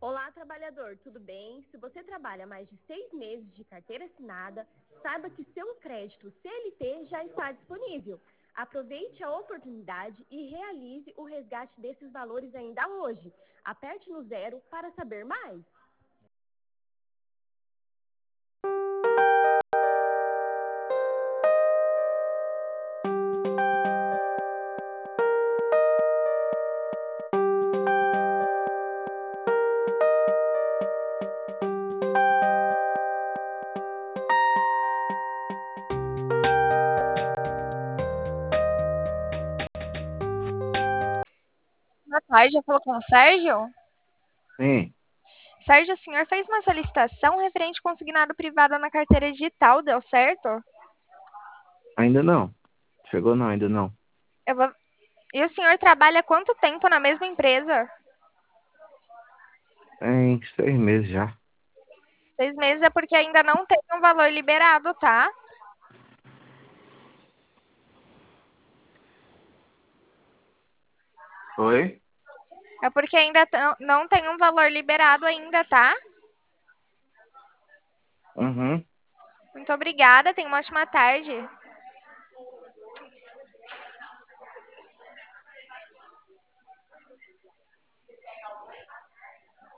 Olá, trabalhador, tudo bem? Se você trabalha mais de 6 meses de carteira assinada, saiba que seu crédito CLT já está disponível. Aproveite a oportunidade e realize o resgate desses valores ainda hoje. Aperte no 0 para saber mais. Boa tarde, já falou com o Sérgio? Sim, Sérgio, o senhor fez uma solicitação referente consignado privado na carteira digital, deu certo? ainda não. Chegou não, ainda não. Eu vou... E o senhor trabalha há quanto tempo na mesma empresa? Tem 6 meses já. 6 meses é porque ainda não tem um valor liberado, tá? Oi? É porque ainda não tem um valor liberado ainda, tá? Uhum. Muito obrigada, tenha uma ótima tarde.